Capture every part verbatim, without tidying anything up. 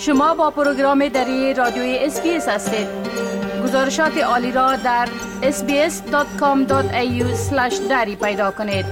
شما با پروگرام دری رادیوی اس بی اس هستید. گزارشات عالی را در اس بی اس دات کام دات ای یو اسلش دری پیدا کنید.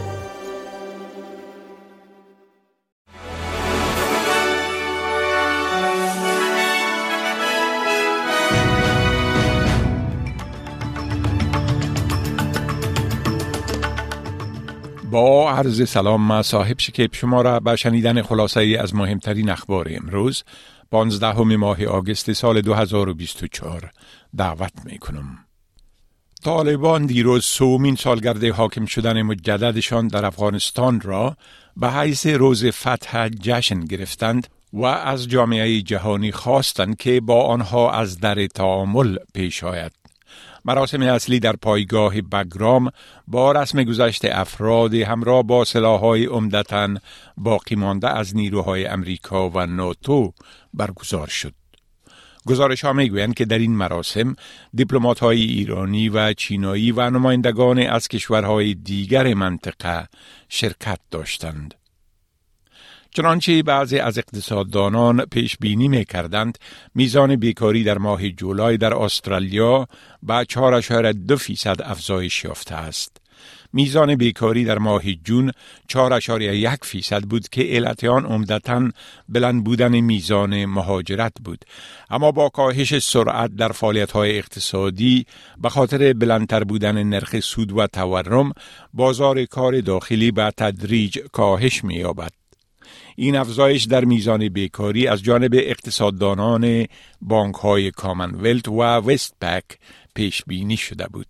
با عرض سلام، ما صاحب شکیب شما را به شنیدن خلاصه ای از مهمترین اخبار امروز پانزدهم ماه آگوست سال دو هزار و بیست و چهار دعوت می کنم. طالبان دیروز سومین سالگرد حاکم شدن مجددشان در افغانستان را به حیث روز فتح جشن گرفتند و از جامعه جهانی خواستند که با آنها از در تعامل پیش آید. مراسم اصلی در پایگاه بگرام با رسم گذشت افراد همراه با سلاح‌های عمدتاً باقی مانده از نیروهای امریکا و ناتو برگزار شد. گزارش‌ها می‌گویند که در این مراسم دیپلمات‌های ایرانی و چینایی و نمایندگان از کشورهای دیگر منطقه شرکت داشتند. چنانچه بعضی از اقتصاددانان پیش بینی می کردند میزان بیکاری در ماه جولای در استرالیا به چهار اشاره دو فیصد افزایش یافته است. میزان بیکاری در ماه جون چهار اشاره یک فیصد بود که علت آن عمدتاً بلند بودن میزان مهاجرت بود، اما با کاهش سرعت در فعالیت‌های اقتصادی به خاطر بلندتر بودن نرخ سود و تورم، بازار کار داخلی به تدریج کاهش می‌یابد. این افزایش در میزان بیکاری از جانب اقتصاددانان بانک‌های کامنولت و وست پک پیش بینی شده بود.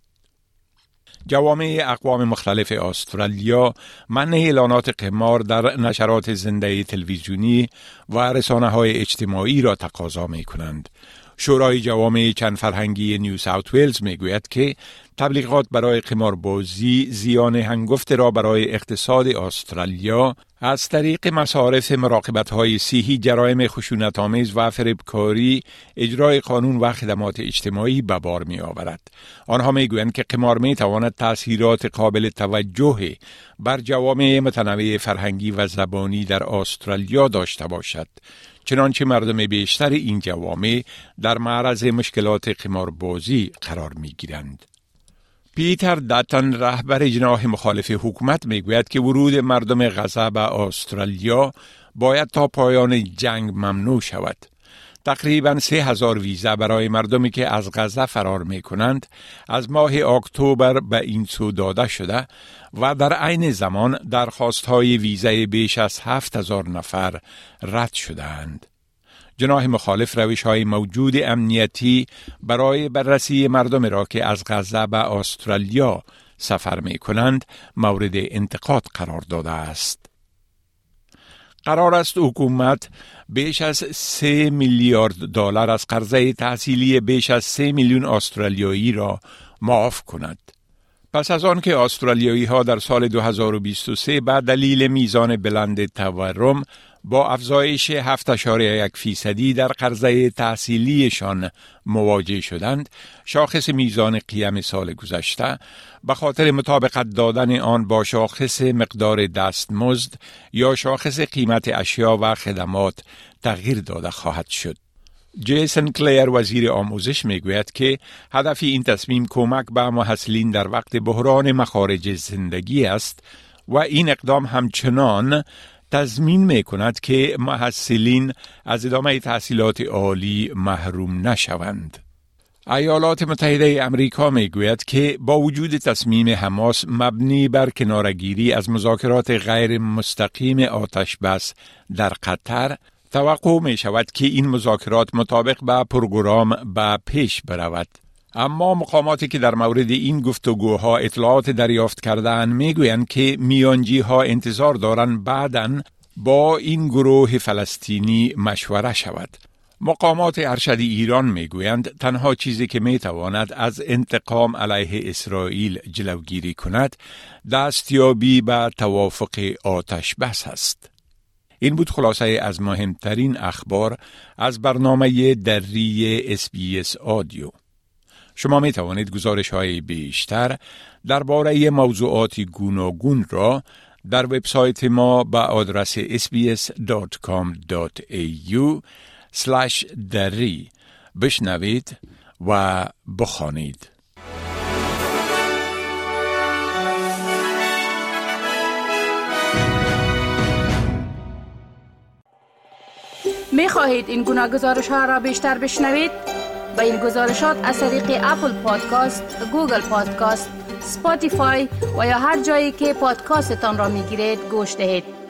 جوامع اقوام مختلف استرالیا منع اعلانات قمار در نشرات زنده تلویزیونی و رسانه‌های اجتماعی را تقاضا می‌کنند. شورای جوامع چند فرهنگی نیو ساوت ویلز میگوید که تبلیغات برای قماربازی زیان هنگفت را برای اقتصاد استرالیا از طریق مصارف مراقبت‌های صحی، جرایم خشونت‌آمیز و فریبکاری، اجرای قانون و خدمات اجتماعی به بار می‌آورد. آنها میگویند که قمار می‌تواند تأثیرات قابل توجه بر جوامع متنوع فرهنگی و زبانی در استرالیا داشته باشد، چنانچه مردم بیشتر این جوامع در معرض مشکلات قماربازی قرار می‌گیرند. پیتر داتن، رهبر جناح مخالف حکومت، میگوید که ورود مردم غزه به استرالیا باید تا پایان جنگ ممنوع شود. تقریباً سه هزار ویزا برای مردمی که از غزه فرار می کنند از ماه اکتبر به این سو داده شده و در عین زمان درخواست‌های ویزای بیش از هفت هزار نفر رد شده‌اند. جناح مخالف روش‌های موجود امنیتی برای بررسی مردم را که از غزه به استرالیا سفر می کنند مورد انتقاد قرار داده است. قرار است حکومت بیش از سه میلیارد دلار از قرضه تحصیلی بیش از سه میلیون استرالیایی را معاف کند. پس از آن که استرالیایی ها در سال دو هزار و بیست و سه به دلیل میزان بلند تورم با افزایش هفت اشاره یک فیصدی در قرضه تحصیلیشان مواجه شدند، شاخص میزان قیم سال گذشته به خاطر مطابقت دادن آن با شاخص مقدار دستمزد یا شاخص قیمت اشیا و خدمات تغییر داده خواهد شد. جیسن کلیر، وزیر آموزش، میگوید که هدف این تصمیم کمک به محصلین در وقت بحران مخارج زندگی است و این اقدام همچنان تضمین می کند که محصلین از ادامه تحصیلات عالی محروم نشوند. ایالات متحده امریکا می گوید که با وجود تصمیم حماس مبنی بر کنارگیری از مذاکرات غیر مستقیم آتش بس در قطر، توقع می شود که این مذاکرات مطابق با پروگرام به پیش برود. اما مقاماتی که در مورد این گفتگوها اطلاعات دریافت کردند میگویند که میانجی ها انتظار دارند بعداً با این گروه فلسطینی مشوره شود. مقامات ارشد ایران میگویند تنها چیزی که میتواند از انتقام علیه اسرائیل جلوگیری کند دستیابی به توافق آتش بس است. این بود خلاصه از مهمترین اخبار از برنامه دری اس بی اس آدیو. شما می توانید گزارش های بیشتر درباره موضوعات گوناگون را در وبسایت ما با آدرس اس بی اس دات کام دات ای یو سلش دری بشنوید و بخوانید. می خواهید این گناه گزارش ها را بیشتر بشنوید؟ با این گزارشات از طریق اپل پادکاست، گوگل پادکاست، سپاتیفای و یا هر جایی که پادکاستتان را می گیرید گوش دهید.